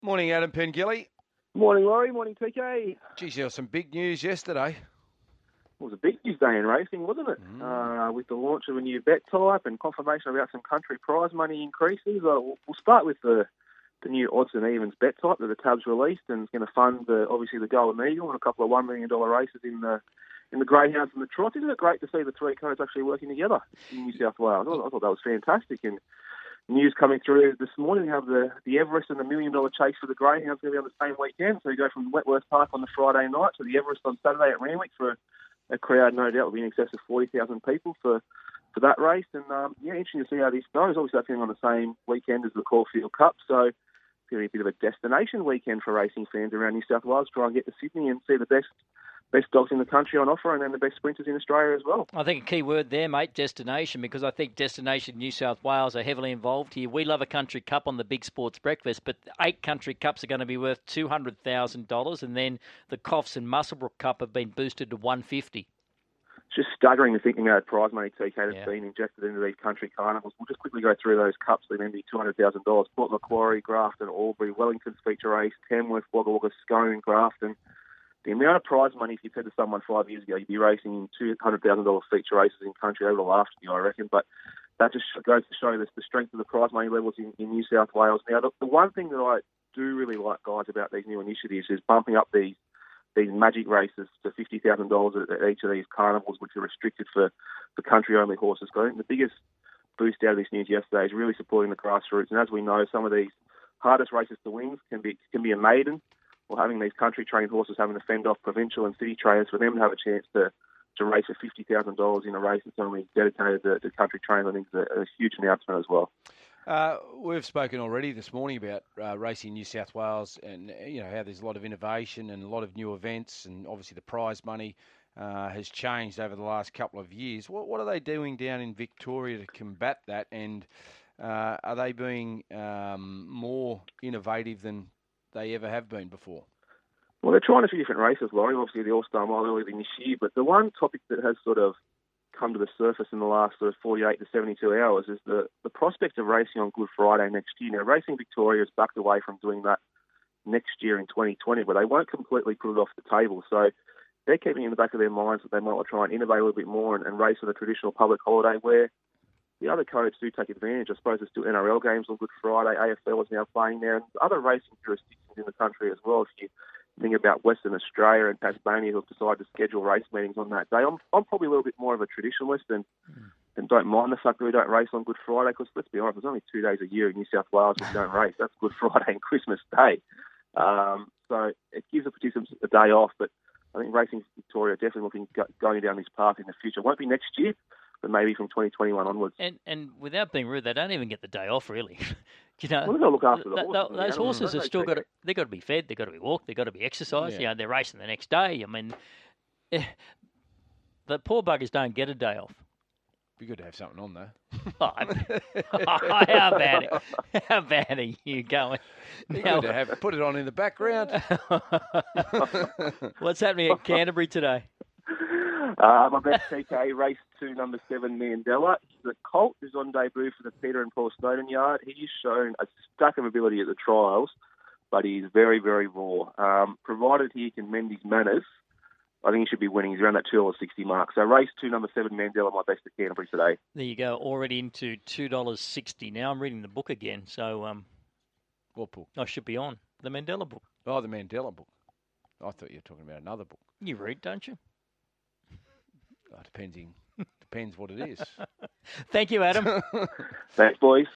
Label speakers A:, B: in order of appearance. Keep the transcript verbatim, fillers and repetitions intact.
A: Morning, Adam Pengilly.
B: Morning, Laurie. Morning, T K.
A: Geez, there was some big news yesterday.
B: It was a big news day in racing, wasn't it? Mm. Uh, with the launch of a new bet type and confirmation about some country prize money increases. Uh, we'll, we'll start with the the new odds and evens bet type that the Tab's released, and it's going to fund the, obviously the Golden Eagle and a couple of one million dollar races in the in the Greyhounds and the Trots. Isn't it great to see the three codes actually working together in New South Wales? I, I thought that was fantastic. And news coming through this morning, we have the, the Everest and the million dollar chase for the Greyhounds going to be on the same weekend. So you go from Wentworth Park on the Friday night to the Everest on Saturday at Randwick for a, a crowd, no doubt, will be in excess of forty thousand people for, for that race. And um, yeah, interesting to see how this goes. Obviously, that's going on the same weekend as the Caulfield Cup. So it's going to be a bit of a destination weekend for racing fans around New South Wales. Try and get to Sydney and see the best best dogs in the country on offer, and then the best sprinters in Australia as well.
C: I think a key word there, mate, destination, because I think Destination New South Wales are heavily involved here. We love a country cup on the Big Sports Breakfast, but eight country cups are going to be worth two hundred thousand dollars, and then the Coffs and Muswellbrook Cup have been boosted to one hundred fifty thousand dollars.
B: It's just staggering to think about prize money, T K, that's
C: yeah.
B: been injected into these country carnivals. We'll just quickly go through those cups. They're going to be two hundred thousand dollars. Port Macquarie, Grafton, Albury, Wellington's feature race, Tamworth, Wagga Wagga, Scone, Grafton. The amount of prize money, if you said to someone five years ago, you'd be racing in two hundred thousand dollars feature races in country over the last year, I reckon. But that just goes to show this, the strength of the prize money levels in, in New South Wales. Now, the, the one thing that I do really like, guys, about these new initiatives is bumping up these these magic races to fifty thousand dollars at, at each of these carnivals, which are restricted for, for country-only horses. I think the biggest boost out of this news yesterday is really supporting the grassroots. And as we know, some of these hardest races to win can be can be a maiden, or having these country-trained horses having to fend off provincial and city trainers for them to have a chance to, to race for fifty thousand dollars in a race that's only dedicated to, to country training, I think is a, a huge announcement as well.
A: Uh, we've spoken already this morning about uh, racing in New South Wales, and you know how there's a lot of innovation and a lot of new events, and obviously the prize money uh, has changed over the last couple of years. What, what are they doing down in Victoria to combat that, and uh, are they being um, more innovative than they ever have been before?
B: Well, they're trying a few different races, Laurie. Obviously, the All-Star Mile earlier this year, but the one topic that has sort of come to the surface in the last sort of forty-eight to seventy-two hours is the, the prospect of racing on Good Friday next year. Now, Racing Victoria has backed away from doing that next year in twenty twenty, but they won't completely put it off the table. So they're keeping in the back of their minds that they might try and innovate a little bit more and, and race on a traditional public holiday where the other codes do take advantage. I suppose there's still N R L games on Good Friday. A F L is now playing there, and other racing jurisdictions in the country as well. If you think about Western Australia and Tasmania, who've decided to schedule race meetings on that day, I'm, I'm probably a little bit more of a traditionalist and, mm. and don't mind the fact that we don't race on Good Friday, because let's be honest, there's only two days a year in New South Wales we don't race. That's Good Friday and Christmas Day. Um, so it gives the participants a day off, but I think Racing Victoria definitely looking go, going down this path in the future. It won't be next year, but maybe from twenty twenty-one onwards.
C: And and without being rude, they don't even get the day off, really. you know,
B: well, they've got to look after the
C: th-
B: horses.
C: th- those horses have still got to, they've got to be fed, they've got to be walked, they've got to be exercised. Yeah. You know, they're racing the next day. I mean, eh, the poor buggers don't get a day off.
A: Be good to have something on, though.
C: Oh, how bad? How bad are you going?
A: Be good to have put it on in the background.
C: What's happening at Canterbury today?
B: Uh, my best T K, race two, number seven, Mandela. The colt is on debut for the Peter and Paul Snowden yard. He's shown a stack of ability at the trials, but he's very, very raw. Um, provided he can mend his manners, I think he should be winning. He's around that two dollars sixty mark. So race two, number seven, Mandela, my best at Canterbury today.
C: There you go, already into two dollars sixty. Now I'm reading the book again, so um,
A: what book?
C: I should be on. The Mandela book.
A: Oh, the Mandela book. I thought you were talking about another book.
C: You read, don't you?
A: Oh, depending, depends what it is.
C: Thank you, Adam.
B: Thanks, boys.